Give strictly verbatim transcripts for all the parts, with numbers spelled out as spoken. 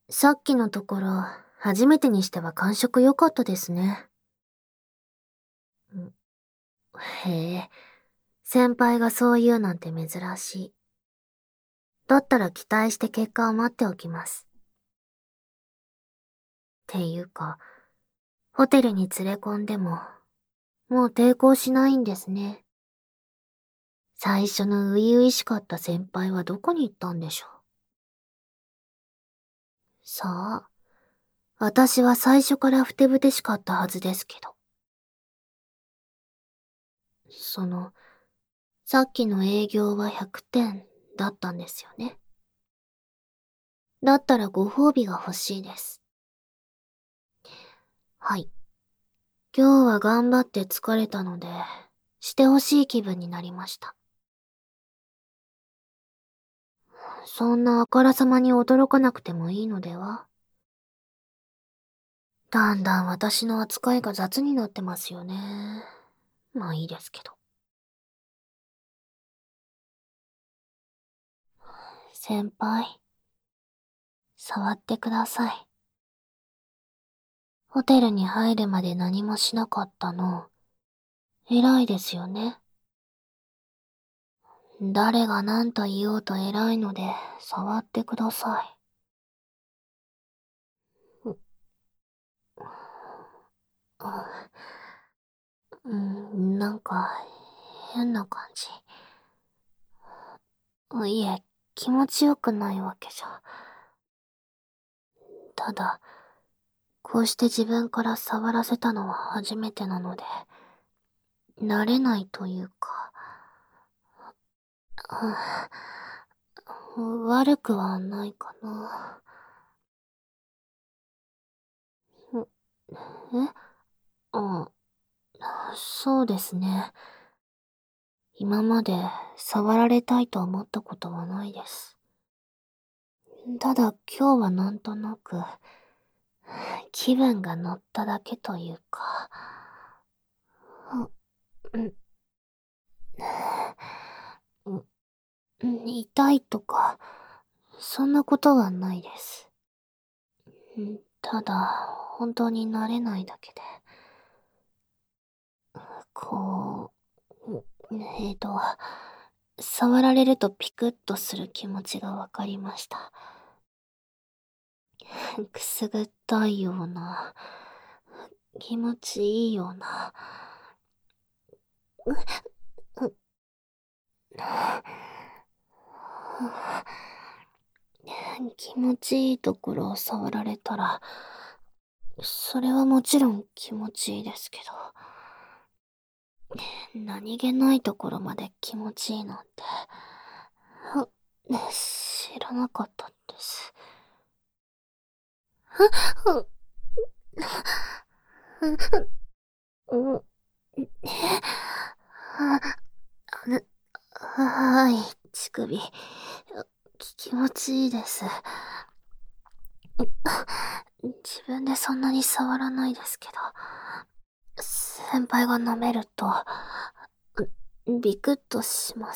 さっきのところ、初めてにしては感触良かったですね。んへえ、先輩がそう言うなんて珍しい。だったら期待して結果を待っておきます。っていうか、ホテルに連れ込んでも、もう抵抗しないんですね。最初の初々しかった先輩はどこに行ったんでしょう。さあ、私は最初からふてぶてしかったはずですけど。その、さっきの営業はひゃくてんだったんですよね。だったらご褒美が欲しいです。はい。今日は頑張って疲れたので、してほしい気分になりました。そんなあからさまに驚かなくてもいいのでは？だんだん私の扱いが雑になってますよね。まあいいですけど。先輩、触ってください。ホテルに入るまで何もしなかったの、偉いですよね。誰が何と言おうと偉いので、触ってください。あ、うん、なんか、変な感じ。いえ、気持ちよくないわけじゃ。ただ、こうして自分から触らせたのは初めてなので、慣れないというか、あ、悪くはないかな。えあ、そうですね。今まで触られたいと思ったことはないです。ただ今日はなんとなく、気分が乗っただけというか、うん、うん、痛いとか、そんなことはないです。ただ、本当に慣れないだけで。こう、えーと、触られるとピクッとする気持ちがわかりました。くすぐったいような、気持ちいいような、気持ちいいところを触られたら、それはもちろん気持ちいいですけど、何気ないところまで気持ちいいなんて、知らなかったんです。はい、乳首。き気持ちいいです。自分でそんなに触らないですけど、先輩が舐めると、ビクッとします。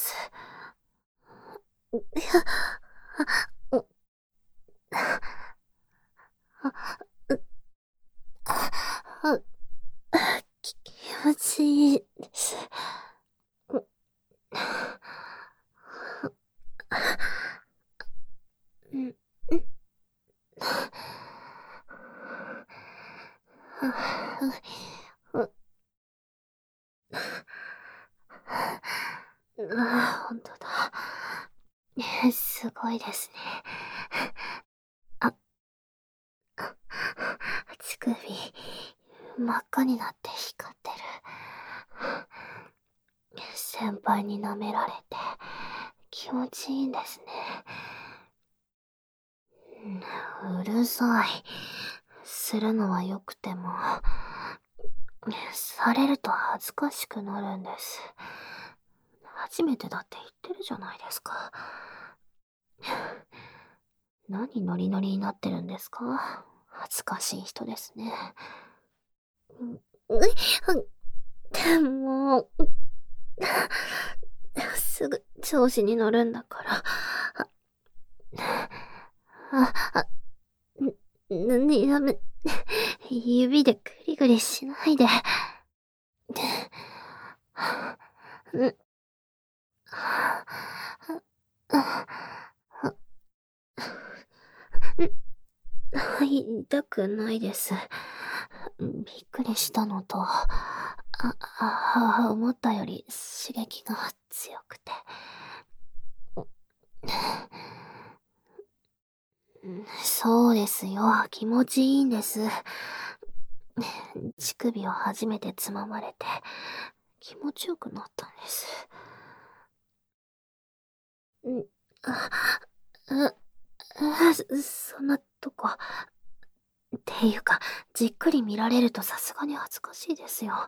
き気持ちいいです。あ、ほんとだ。すごいですね。あ、乳首、真っ赤になって光ってる。先輩に舐められて、気持ちいいんですね。うるさい。するのは良くても、されると恥ずかしくなるんです。初めてだって言ってるじゃないですか。何ノリノリになってるんですか？恥ずかしい人ですね。でも、すぐ調子に乗るんだから。あ、あ、 ね、やめ、指でグリグリしないで。う、痛くないです。びっくりしたのと、あ、あ、思ったより刺激が強くて。そうですよ。気持ちいいんです。乳首を初めてつままれて、気持ちよくなったんです。ん、あ、あ、あ、そんなとこ。っていうか、じっくり見られるとさすがに恥ずかしいですよ。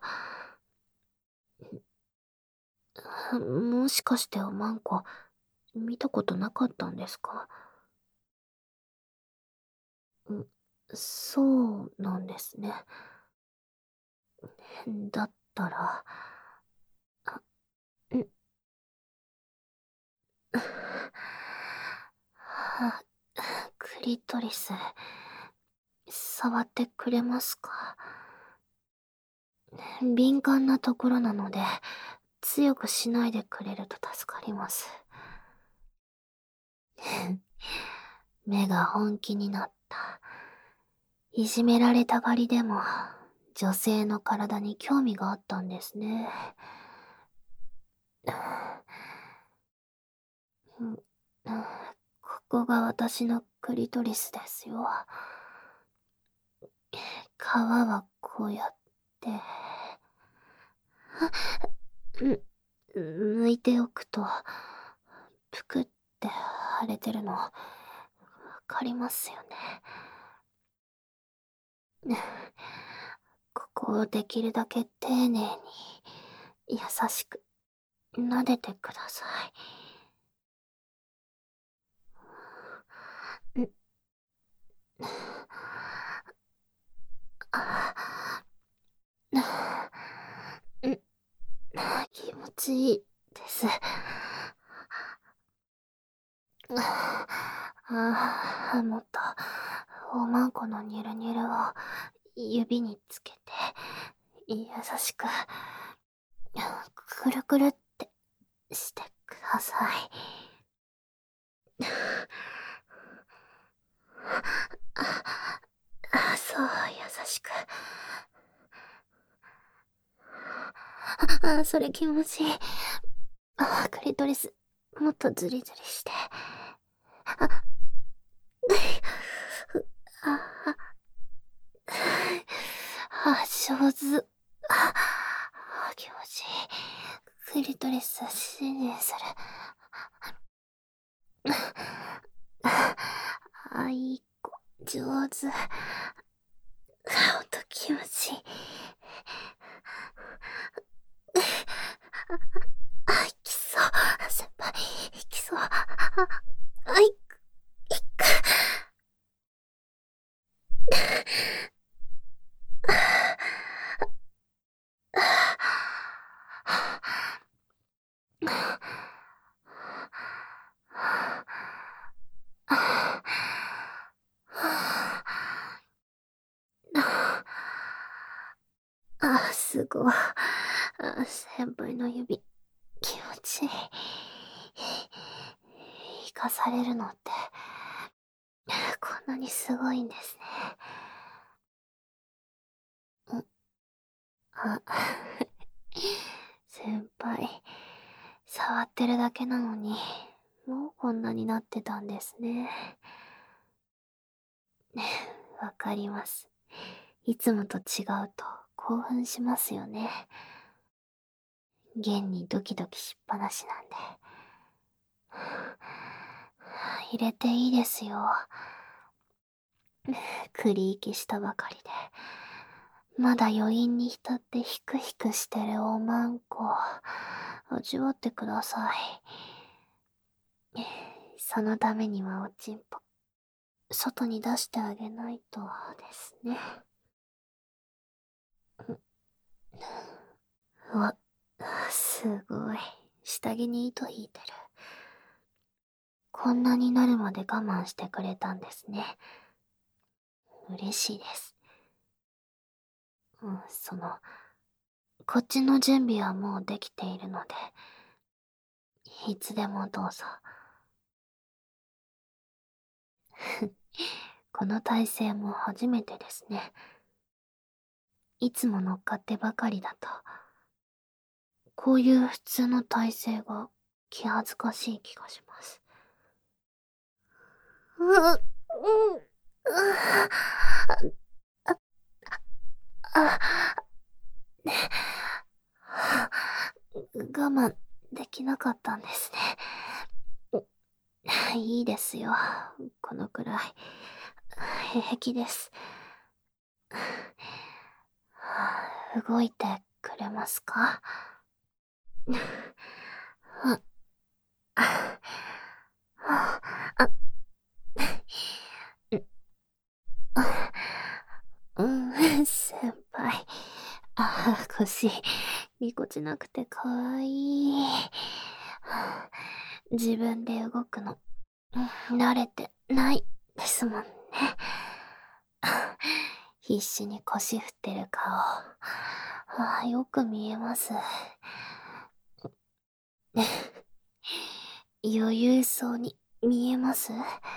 もしかしておまんこ、見たことなかったんですか？ん、そうなんですね。だったら、あ、ん、はクリトリス、触ってくれますか？敏感なところなので、強くしないでくれると助かります。目が本気になった。いじめられたがりでも、女性の体に興味があったんですね。うん、ここが私のクリトリスですよ。皮はこうやって、うん、抜いておくと、ぷくって腫れてるの、わかりますよね。ここをできるだけ丁寧に、優しく、撫でてください。ん、あ、ん、気持ちいいです。ああ、もっと、おまんこのニュルニュルを指につけて、優しく、くるくるってしてください。あ、そう、優しく。あ、それ気持ちいい。あ、クリトリス、もっとズリズリして。あ、あ、あ、上手。あ、気持ちいい。クリトリス信任する。あ、いい子。上手。ほんと気持ちいい。あ、きそう。先輩、きそう。あ、あい、いく。あ、すごい。あ、先輩の指、気持ちいい。生かされるのって、こんなにすごいんですね。ん、あ、先輩、触ってるだけなのに、もうこんなになってたんですね。わかります。いつもと違うと興奮しますよね。現にドキドキしっぱなしなんで。入れていいですよ。クリーキしたばかりで。まだ余韻に浸ってヒクヒクしてるおまんこ。味わってください。そのためにはおちんぽ、外に出してあげないとですね。うわ、すごい。下着に糸引いてる。こんなになるまで我慢してくれたんですね。 嬉しいです。うん、その、こっちの準備はもうできているので、いつでもどうぞ。この体勢も初めてですね。いつも乗っかってばかりだと、こういう普通の体勢が気恥ずかしい気がします。う、うん、う、あ、あ、ね、我慢できなかったんですね。いいですよ。このくらい。平気です。動いてくれますか？あ、あ、あ、うん、先輩。あ、腰、ぎこちなくてかわいい。自分で動くの、慣れてないですもんね。必死に腰振ってる顔、あ、よく見えます。余裕そうに見えます？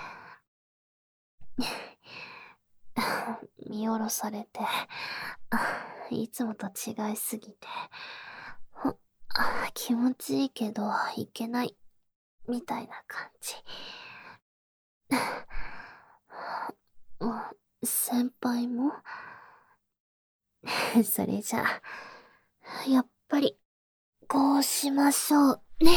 見下ろされて、いつもと違いすぎて、気持ちいいけどいけないみたいな感じ。先輩もそれじゃあ、やっぱりこうしましょうね。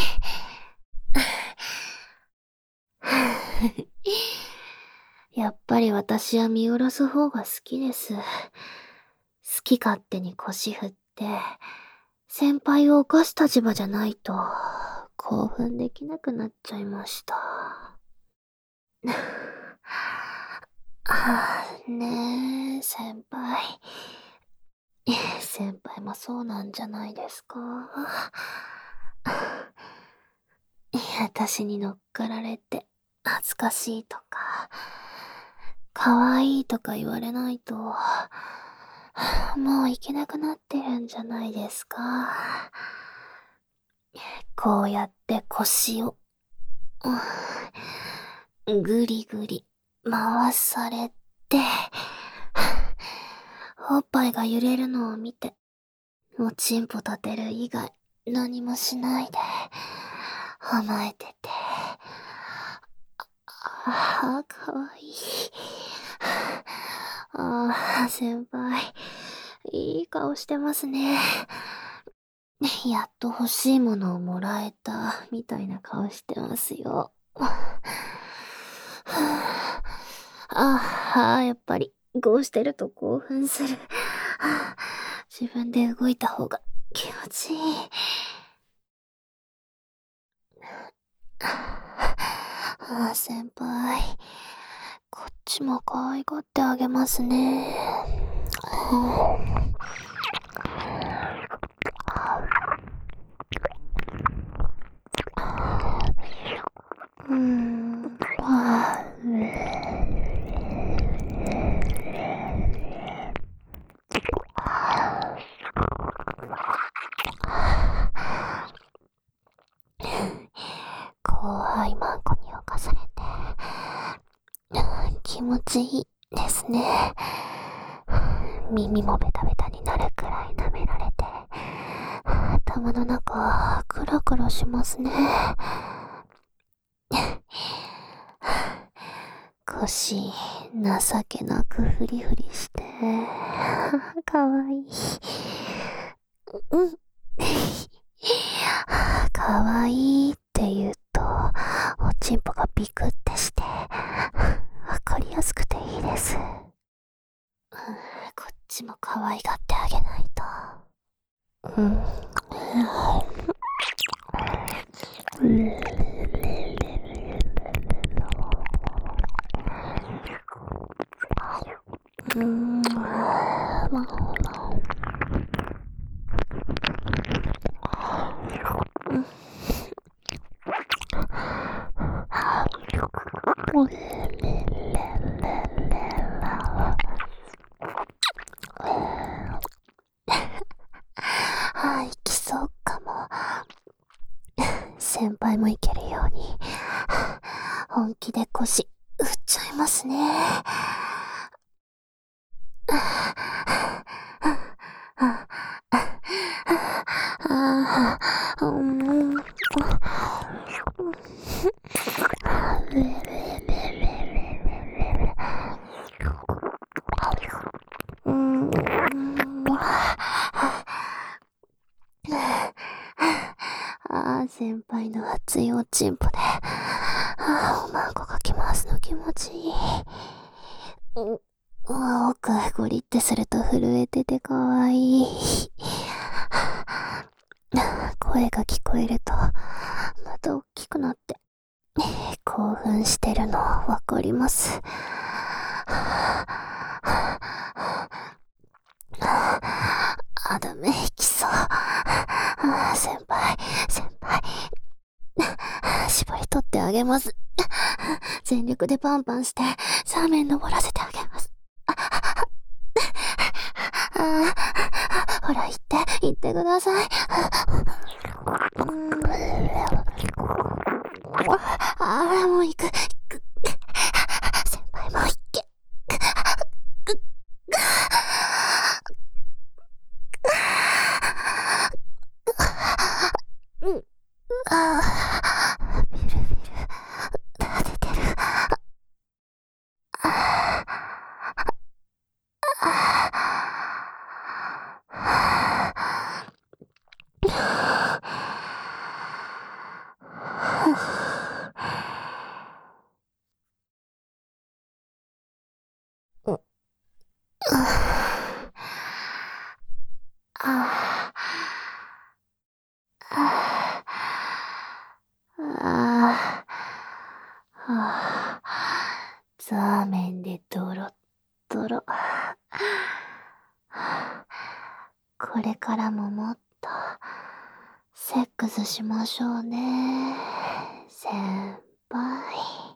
やっぱり私は見下ろす方が好きです。好き勝手に腰振って、先輩を犯す立場じゃないと、興奮できなくなっちゃいました。ああ、ねえ、先輩。先輩もそうなんじゃないですか。私に乗っかられて、恥ずかしいとか、かわいいとか言われないと、もういけなくなってるんじゃないですか。こうやって腰を、ぐりぐり回されて、おっぱいが揺れるのを見て、おちんぽ立てる以外何もしないで、甘えてて。ああ、かわいい。ああ、先輩、いい顔してますね。やっと欲しいものをもらえた、みたいな顔してますよ。ああ、やっぱり、こうしてると興奮する。自分で動いた方が気持ちいい。ああ、先輩、こっちも可愛がってあげますね。うーん、あ後輩マンコに侵されて、気持ちいいですね。耳もベタベタになるくらい舐められて、頭の中クラクラしますね。腰情けなくフリフリして、かわいい。うん。かわいいって言うと、おちんぽがビクってして、わかりやすくていいです。こっちも可愛がってあげないと。うん。うん。 ますね。ああ、うん。うん。ああ、先輩の熱いおちんぽで、ああ、おまんこかき回すの気持ちいい。うん、奥ゴリってすると震えててかわいい。声が聞こえると、また大きくなって、興奮してるのわかります。あだめ引きそう。先輩、先輩。絞り取ってあげます。全力でパンパンして、サーメン登らせてあげます。ああ、ほら、行って、行ってください。ああ、もう行く、行く。先輩も行け。うん、ああ、ビルビル、立ててる。ああ、ああ、ああ、ザーメンでドロッドロ。これからももっと、セックスしましょうね、先輩。